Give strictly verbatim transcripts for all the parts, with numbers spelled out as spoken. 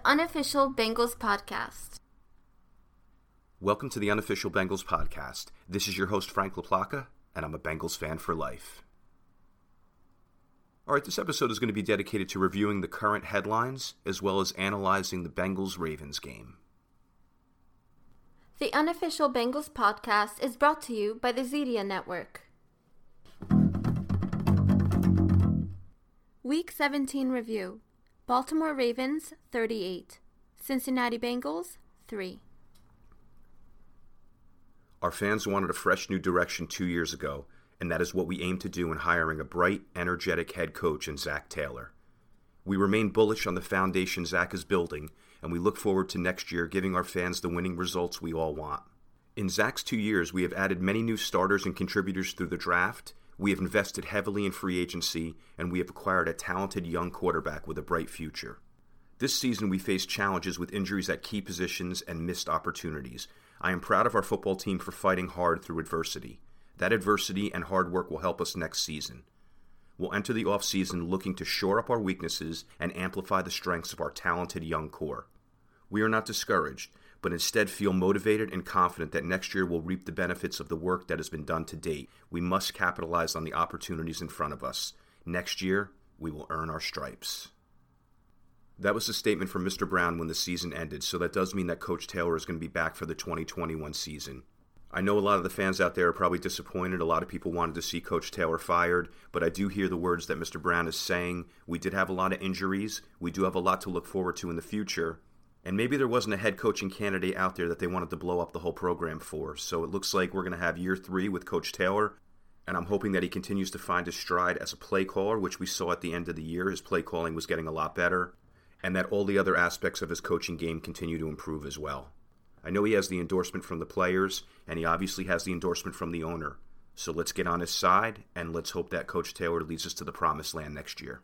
Unofficial Bengals Podcast. Welcome to the Unofficial Bengals Podcast. This is your host, Frank LaPlaca, and I'm a Bengals fan for life. All right, this episode is going to be dedicated to reviewing the current headlines, as well as analyzing the Bengals-Ravens game. The Unofficial Bengals Podcast is brought to you by the Zedia Network. Week seventeen Review. Baltimore Ravens, thirty-eight. Cincinnati Bengals, three. Our fans wanted a fresh new direction two years ago, and that is what we aim to do in hiring a bright, energetic head coach in Zac Taylor. We remain bullish on the foundation Zac is building, and we look forward to next year giving our fans the winning results we all want. In Zac's two years, we have added many new starters and contributors through the draft. We have invested heavily in free agency, and we have acquired a talented young quarterback with a bright future. This season, we faced challenges with injuries at key positions and missed opportunities. I am proud of our football team for fighting hard through adversity. That adversity and hard work will help us next season. We'll enter the offseason looking to shore up our weaknesses and amplify the strengths of our talented young core. We are not discouraged, but instead feel motivated and confident that next year we'll reap the benefits of the work that has been done to date. We must capitalize on the opportunities in front of us. Next year, we will earn our stripes. That was a statement from Mister Brown when the season ended, so that does mean that Coach Taylor is going to be back for the twenty twenty-one season. I know a lot of the fans out there are probably disappointed. A lot of people wanted to see Coach Taylor fired, but I do hear the words that Mister Brown is saying. We did have a lot of injuries. We do have a lot to look forward to in the future. And maybe there wasn't a head coaching candidate out there that they wanted to blow up the whole program for. So it looks like we're going to have year three with Coach Taylor. And I'm hoping that he continues to find his stride as a play caller, which we saw at the end of the year. His play calling was getting a lot better. And that all the other aspects of his coaching game continue to improve as well. I know he has the endorsement from the players, and he obviously has the endorsement from the owner. So let's get on his side, and let's hope that Coach Taylor leads us to the promised land next year.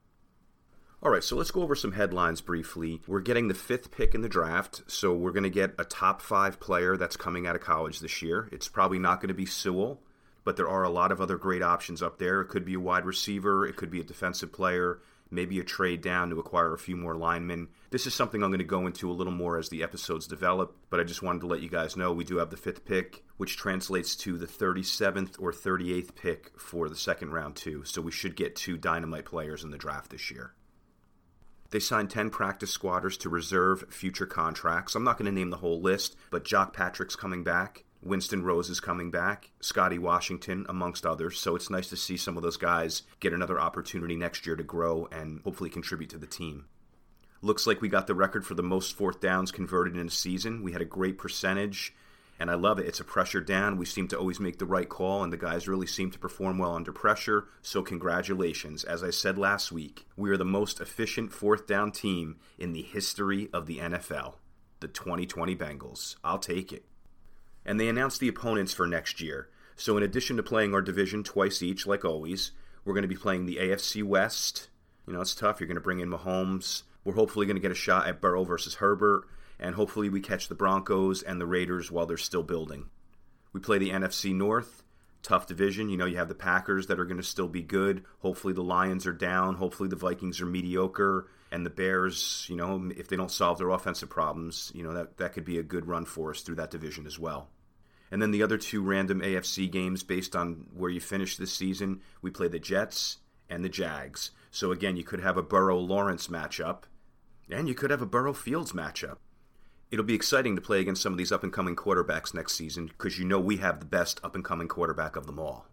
All right, so let's go over some headlines briefly. We're getting the fifth pick in the draft, so we're going to get a top five player that's coming out of college this year. It's probably not going to be Sewell, but there are a lot of other great options up there. It could be a wide receiver, it could be a defensive player, maybe a trade down to acquire a few more linemen. This is something I'm going to go into a little more as the episodes develop, but I just wanted to let you guys know we do have the fifth pick, which translates to the thirty-seventh or thirty-eighth pick for the second round too, so we should get two dynamite players in the draft this year. They signed ten practice squatters to reserve future contracts. I'm not going to name the whole list, but Jock Patrick's coming back. Winston Rose is coming back. Scotty Washington, amongst others. So it's nice to see some of those guys get another opportunity next year to grow and hopefully contribute to the team. Looks like we got the record for the most fourth downs converted in a season. We had a great percentage, and I love it. It's a pressure down. We seem to always make the right call, and the guys really seem to perform well under pressure, so congratulations. As I said last week, we are the most efficient fourth down team in the history of the N F L. The twenty twenty Bengals. I'll take it. And they announced the opponents for next year. So in addition to playing our division twice each, like always, we're going to be playing the A F C West. You know, it's tough. You're going to bring in Mahomes. We're hopefully going to get a shot at Burrow versus Herbert. And hopefully we catch the Broncos and the Raiders while they're still building. We play the N F C North, tough division. You know, you have the Packers that are going to still be good. Hopefully the Lions are down. Hopefully the Vikings are mediocre. And the Bears, you know, if they don't solve their offensive problems, you know, that, that could be a good run for us through that division as well. And then the other two random A F C games based on where you finish this season, we play the Jets and the Jags. So again, you could have a Burrow-Lawrence matchup, and you could have a Burrow-Fields matchup. It'll be exciting to play against some of these up-and-coming quarterbacks next season because you know we have the best up-and-coming quarterback of them all.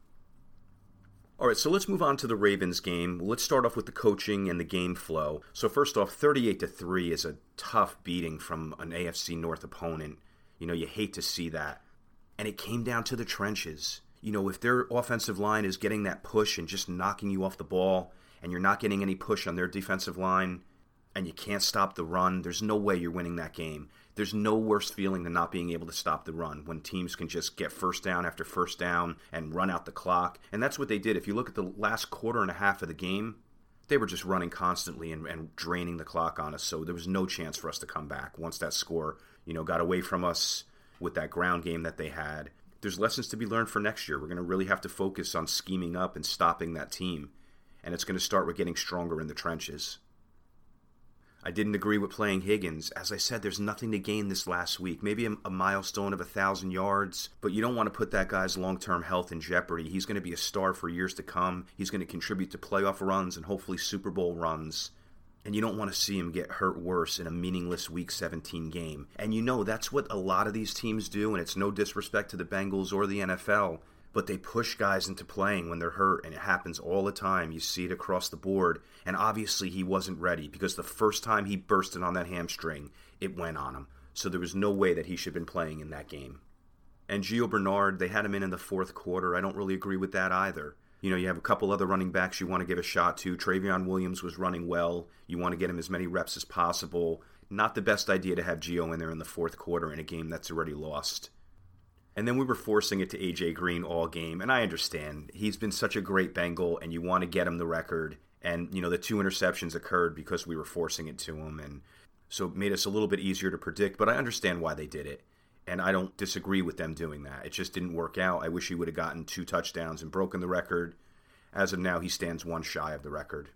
All right, so let's move on to the Ravens game. Let's start off with the coaching and the game flow. So first off, thirty-eight to three is a tough beating from an A F C North opponent. You know, you hate to see that. And it came down to the trenches. You know, if their offensive line is getting that push and just knocking you off the ball, and you're not getting any push on their defensive line, and you can't stop the run, there's no way you're winning that game. There's no worse feeling than not being able to stop the run when teams can just get first down after first down and run out the clock. And that's what they did. If you look at the last quarter and a half of the game, they were just running constantly and, and draining the clock on us. So there was no chance for us to come back once that score, you know, got away from us with that ground game that they had. There's lessons to be learned for next year. We're going to really have to focus on scheming up and stopping that team. And it's going to start with getting stronger in the trenches. I didn't agree with playing Higgins. As I said, there's nothing to gain this last week. Maybe a, a milestone of a thousand yards, but you don't want to put that guy's long-term health in jeopardy. He's going to be a star for years to come. He's going to contribute to playoff runs and hopefully Super Bowl runs. And you don't want to see him get hurt worse in a meaningless Week seventeen game. And you know, that's what a lot of these teams do, and it's no disrespect to the Bengals or the N F L, but they push guys into playing when they're hurt, and it happens all the time. You see it across the board, and obviously he wasn't ready because the first time he bursted on that hamstring, it went on him. So there was no way that he should have been playing in that game. And Gio Bernard, they had him in in the fourth quarter. I don't really agree with that either. You know, you have a couple other running backs you want to give a shot to. Travion Williams was running well. You want to get him as many reps as possible. Not the best idea to have Gio in there in the fourth quarter in a game that's already lost. And then we were forcing it to A J Green all game, and I understand. He's been such a great Bengal, and you want to get him the record. And, you know, the two interceptions occurred because we were forcing it to him, and so it made us a little bit easier to predict, but I understand why they did it. And I don't disagree with them doing that. It just didn't work out. I wish he would have gotten two touchdowns and broken the record. As of now, he stands one shy of the record.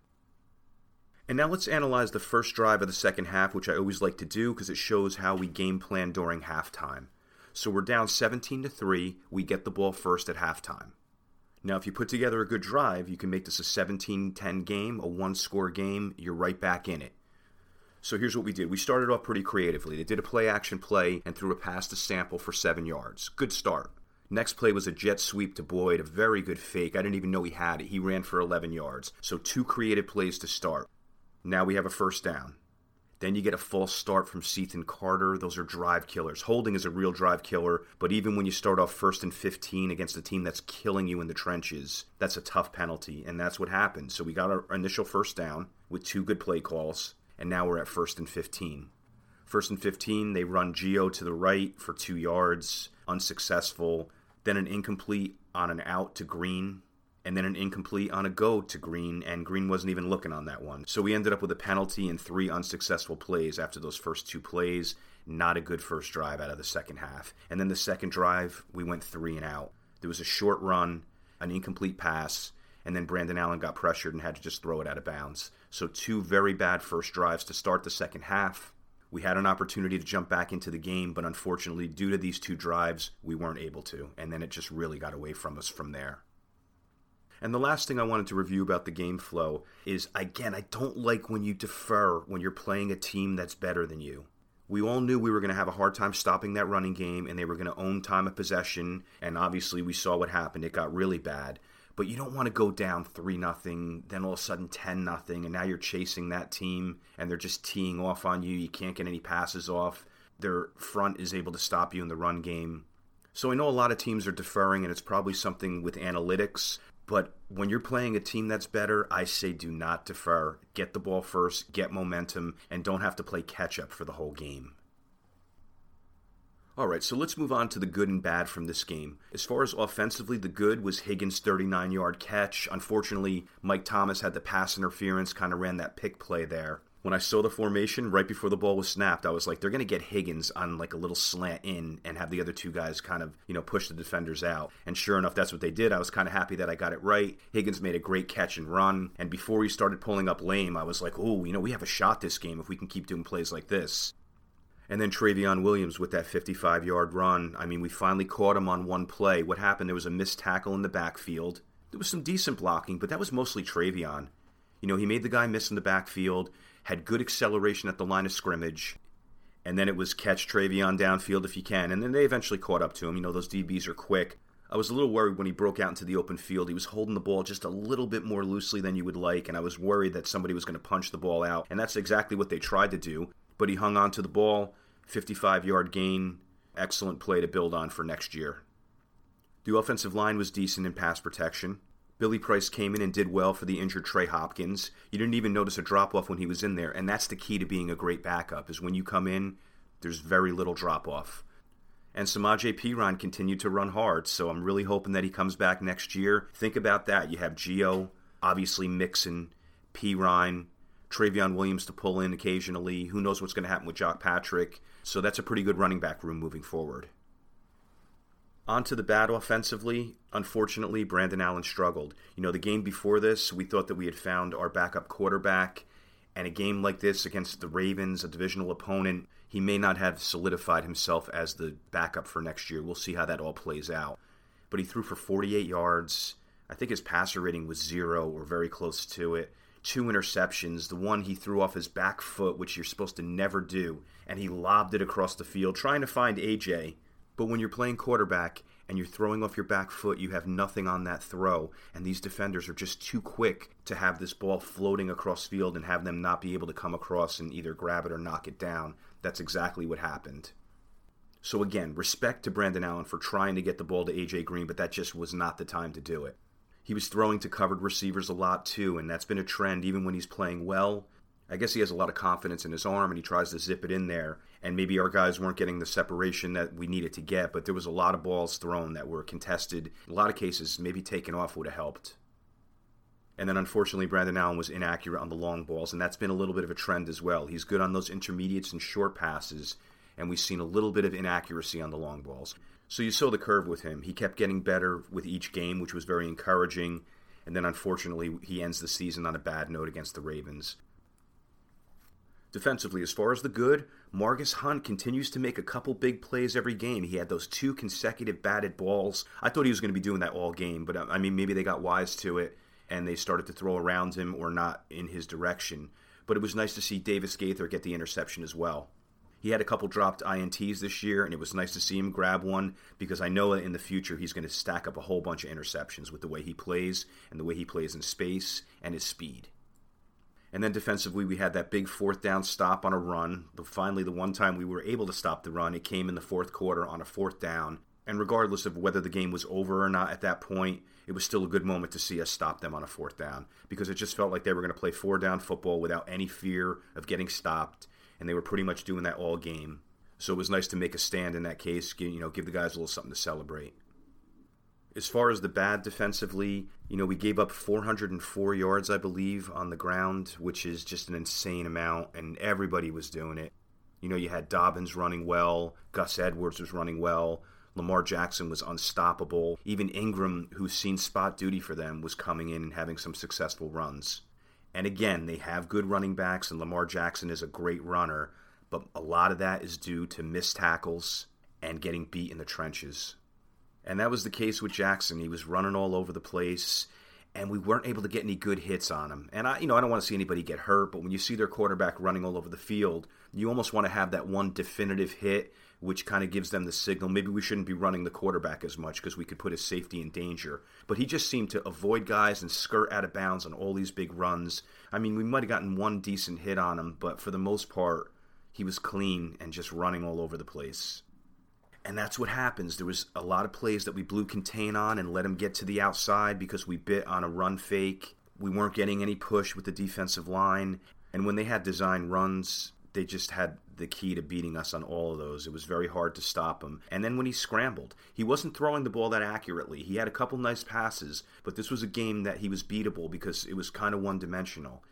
And now let's analyze the first drive of the second half, which I always like to do because it shows how we game plan during halftime. So we're down seventeen to three. We get the ball first at halftime. Now, if you put together a good drive, you can make this a seventeen ten game, a one-score game. You're right back in it. So here's what we did. We started off pretty creatively. They did a play-action play and threw a pass to Sample for seven yards. Good start. Next play was a jet sweep to Boyd, a very good fake. I didn't even know he had it. He ran for eleven yards. So two creative plays to start. Now we have a first down. Then you get a false start from Sethan Carter. Those are drive killers. Holding is a real drive killer, but even when you start off first and fifteen against a team that's killing you in the trenches, that's a tough penalty, and that's what happened. So we got our initial first down with two good play calls, and now we're at first and fifteen. First and fifteen, they run Gio to the right for two yards, unsuccessful. Then an incomplete on an out to Green, and then an incomplete on a go to Green, and Green wasn't even looking on that one. So we ended up with a penalty and three unsuccessful plays after those first two plays. Not a good first drive out of the second half. And then the second drive, we went three and out. There was a short run, an incomplete pass, and then Brandon Allen got pressured and had to just throw it out of bounds. So two very bad first drives to start the second half. We had an opportunity to jump back into the game, but unfortunately, due to these two drives, we weren't able to. And then it just really got away from us from there. And the last thing I wanted to review about the game flow is, again, I don't like when you defer when you're playing a team that's better than you. We all knew we were going to have a hard time stopping that running game, and they were going to own time of possession, and obviously we saw what happened. It got really bad. But you don't want to go down three nothing, then all of a sudden ten nothing, and now you're chasing that team, and they're just teeing off on you. You can't get any passes off. Their front is able to stop you in the run game. So I know a lot of teams are deferring, and it's probably something with analytics. But when you're playing a team that's better, I say do not defer. Get the ball first, get momentum, and don't have to play catch-up for the whole game. All right, so let's move on to the good and bad from this game. As far as offensively, the good was Higgins' thirty-nine-yard catch. Unfortunately, Mike Thomas had the pass interference, kind of ran that pick play there. When I saw the formation right before the ball was snapped, I was like, they're going to get Higgins on like a little slant in and have the other two guys kind of, you know, push the defenders out. And sure enough, that's what they did. I was kind of happy that I got it right. Higgins made a great catch and run. And before he started pulling up lame, I was like, oh, you know, we have a shot this game if we can keep doing plays like this. And then Travion Williams with that fifty-five-yard run. I mean, we finally caught him on one play. What happened? There was a missed tackle in the backfield. There was some decent blocking, but that was mostly Travion. You know, he made the guy miss in the backfield, had good acceleration at the line of scrimmage, and then it was catch Travion downfield if you can. And then they eventually caught up to him. You know, those D Bs are quick. I was a little worried when he broke out into the open field. He was holding the ball just a little bit more loosely than you would like, and I was worried that somebody was going to punch the ball out. And that's exactly what they tried to do. But he hung on to the ball, fifty-five-yard gain, excellent play to build on for next year. The offensive line was decent in pass protection. Billy Price came in and did well for the injured Trey Hopkins. You didn't even notice a drop-off when he was in there, and that's the key to being a great backup, is when you come in, there's very little drop-off. And Samaje Perine continued to run hard, so I'm really hoping that he comes back next year. Think about that. You have Gio, obviously Mixon, Perine, Travion Williams to pull in occasionally. Who knows what's going to happen with Jock Patrick. So that's a pretty good running back room moving forward. On to the bad offensively. Unfortunately, Brandon Allen struggled. You know, the game before this, we thought that we had found our backup quarterback, And a game like this against the Ravens, a divisional opponent, he may not have solidified himself as the backup for next year. We'll see how that all plays out. But he threw for forty-eight yards. I think his passer rating was zero or very close to it. Two interceptions. The one he threw off his back foot, which you're supposed to never do, and he lobbed it across the field trying to find A J. But when you're playing quarterback and you're throwing off your back foot, you have nothing on that throw, and these defenders are just too quick to have this ball floating across field and have them not be able to come across and either grab it or knock it down. That's exactly what happened. So again, respect to Brandon Allen for trying to get the ball to A J Green, but that just was not the time to do it. He was throwing to covered receivers a lot too, and that's been a trend even when he's playing well. I guess he has a lot of confidence in his arm, and he tries to zip it in there. And maybe our guys weren't getting the separation that we needed to get, but there was a lot of balls thrown that were contested. In a lot of cases, maybe taken off would have helped. And then unfortunately, Brandon Allen was inaccurate on the long balls, and that's been a little bit of a trend as well. He's good on those intermediates and short passes, and we've seen a little bit of inaccuracy on the long balls. So you saw the curve with him. He kept getting better with each game, which was very encouraging. And then unfortunately, he ends the season on a bad note against the Ravens. Defensively, as far as the good, Margus Hunt continues to make a couple big plays every game. He had those two consecutive batted balls. I thought he was going to be doing that all game, but I mean, maybe they got wise to it and they started to throw around him or not in his direction. But it was nice to see Davis Gaither get the interception as well. He had a couple dropped I N Ts this year, and it was nice to see him grab one because I know that in the future he's going to stack up a whole bunch of interceptions with the way he plays and the way he plays in space and his speed. And then defensively, we had that big fourth down stop on a run. But finally, the one time we were able to stop the run, it came in the fourth quarter on a fourth down. And regardless of whether the game was over or not at that point, it was still a good moment to see us stop them on a fourth down because it just felt like they were going to play four-down football without any fear of getting stopped. And they were pretty much doing that all game. So it was nice to make a stand in that case, you know, give the guys a little something to celebrate. As far as the bad defensively, you know, we gave up four hundred four yards, I believe, on the ground, which is just an insane amount, and everybody was doing it. You know, you had Dobbins running well, Gus Edwards was running well, Lamar Jackson was unstoppable. Even Ingram, who's seen spot duty for them, was coming in and having some successful runs. And again, they have good running backs, and Lamar Jackson is a great runner, but a lot of that is due to missed tackles and getting beat in the trenches. And that was the case with Jackson. He was running all over the place, and we weren't able to get any good hits on him. And I, you know, I don't want to see anybody get hurt, but when you see their quarterback running all over the field, you almost want to have that one definitive hit, which kind of gives them the signal. Maybe we shouldn't be running the quarterback as much because we could put his safety in danger. But he just seemed to avoid guys and skirt out of bounds on all these big runs. I mean, we might have gotten one decent hit on him, but for the most part, he was clean and just running all over the place. And that's what happens. There was a lot of plays that we blew contain on and let him get to the outside because we bit on a run fake. We weren't getting any push with the defensive line. And when they had design runs, they just had the key to beating us on all of those. It was very hard to stop him. And then when he scrambled, he wasn't throwing the ball that accurately. He had a couple nice passes, but this was a game that he was beatable because it was kind of one-dimensional.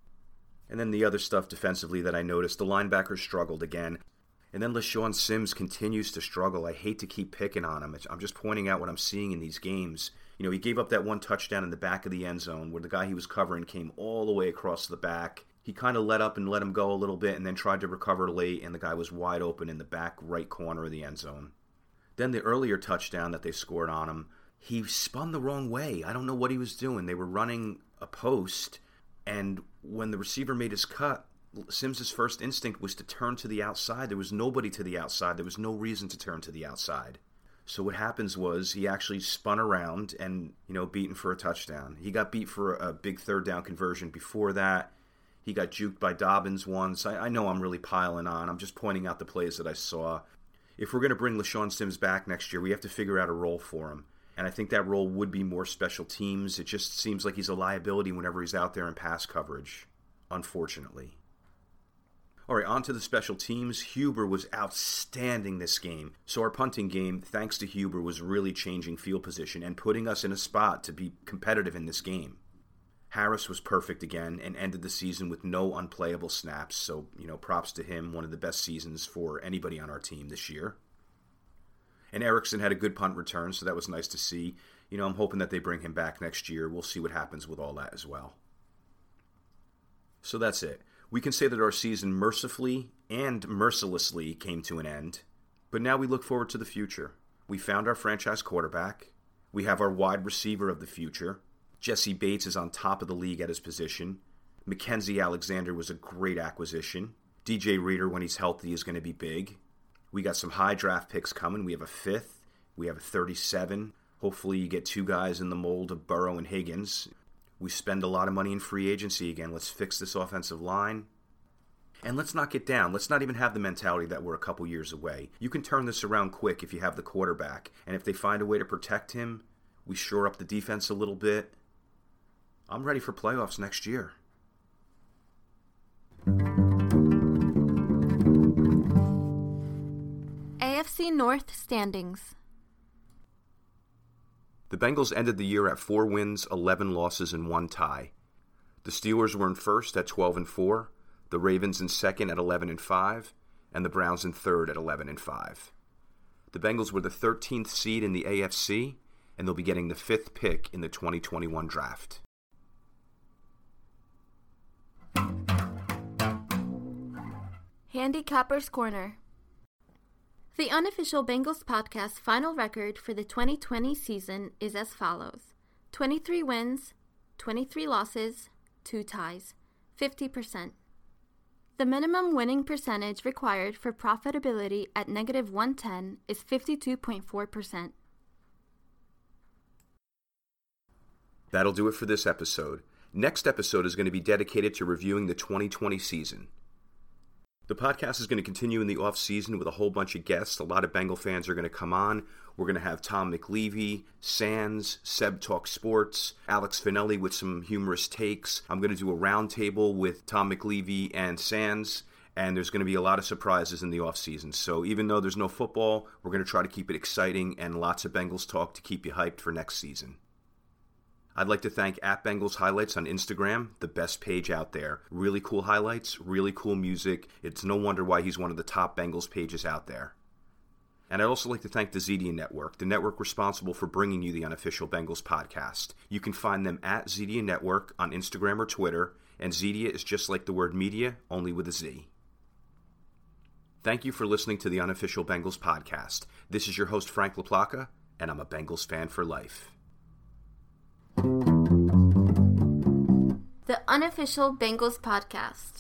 And then the other stuff defensively that I noticed, the linebackers struggled again. And then LeSean Sims continues to struggle. I hate to keep picking on him. I'm just pointing out what I'm seeing in these games. You know, he gave up that one touchdown in the back of the end zone where the guy he was covering came all the way across the back. He kind of let up and let him go a little bit and then tried to recover late, and the guy was wide open in the back right corner of the end zone. Then the earlier touchdown that they scored on him, he spun the wrong way. I don't know what he was doing. They were running a post, and when the receiver made his cut, Sims's first instinct was to turn to the outside. There was nobody to the outside. There was no reason to turn to the outside. So what happens was he actually spun around and, you know, beaten for a touchdown. He got beat for a big third down conversion before that. He got juked by Dobbins once. I, I know I'm really piling on. I'm just pointing out the plays that I saw. If we're going to bring LeSean Sims back next year, we have to figure out a role for him. And I think that role would be more special teams. It just seems like he's a liability whenever he's out there in pass coverage, unfortunately. All right, on to the special teams. Huber was outstanding this game. So our punting game, thanks to Huber, was really changing field position and putting us in a spot to be competitive in this game. Harris was perfect again and ended the season with no unplayable snaps. So, you know, props to him. One of the best seasons for anybody on our team this year. And Erickson had a good punt return, so that was nice to see. You know, I'm hoping that they bring him back next year. We'll see what happens with all that as well. So that's it. We can say that our season mercifully and mercilessly came to an end, but now we look forward to the future. We found our franchise quarterback. We have our wide receiver of the future. Jesse Bates is on top of the league at his position. Mackenzie Alexander was a great acquisition. D J Reader, when he's healthy, is going to be big. We got some high draft picks coming. We have a fifth. We have a thirty-seven. Hopefully you get two guys in the mold of Burrow and Higgins. We spend a lot of money in free agency again. Let's fix this offensive line. And let's not get down. Let's not even have the mentality that we're a couple years away. You can turn this around quick if you have the quarterback. And if they find a way to protect him, we shore up the defense a little bit. I'm ready for playoffs next year. A F C North standings. The Bengals ended the year at four wins, eleven losses, and one tie. The Steelers were in first at twelve and four, the Ravens in second at eleven and five, and the Browns in third at eleven and five. The Bengals were the thirteenth seed in the A F C, and they'll be getting the fifth pick in the twenty twenty-one draft. Handicapper's Corner. The Unofficial Bengals Podcast final record for the twenty twenty season is as follows. twenty-three wins, twenty-three losses, two ties, fifty percent. The minimum winning percentage required for profitability at negative one ten is fifty-two point four percent. That'll do it for this episode. Next episode is going to be dedicated to reviewing the twenty twenty season. The podcast is going to continue in the off-season with a whole bunch of guests. A lot of Bengal fans are going to come on. We're going to have Tom McLeavy, Sands, Seb Talk Sports, Alex Finelli with some humorous takes. I'm going to do a roundtable with Tom McLeavy and Sands, and there's going to be a lot of surprises in the off-season. So even though there's no football, we're going to try to keep it exciting and lots of Bengals talk to keep you hyped for next season. I'd like to thank at Bengals Highlights on Instagram, the best page out there. Really cool highlights, really cool music. It's no wonder why he's one of the top Bengals pages out there. And I'd also like to thank the Zedia Network, the network responsible for bringing you the Unofficial Bengals Podcast. You can find them at Zedia Network on Instagram or Twitter, and Zedia is just like the word media, only with a Z. Thank you for listening to the Unofficial Bengals Podcast. This is your host, Frank LaPlaca, and I'm a Bengals fan for life. The Unofficial Bengals Podcast.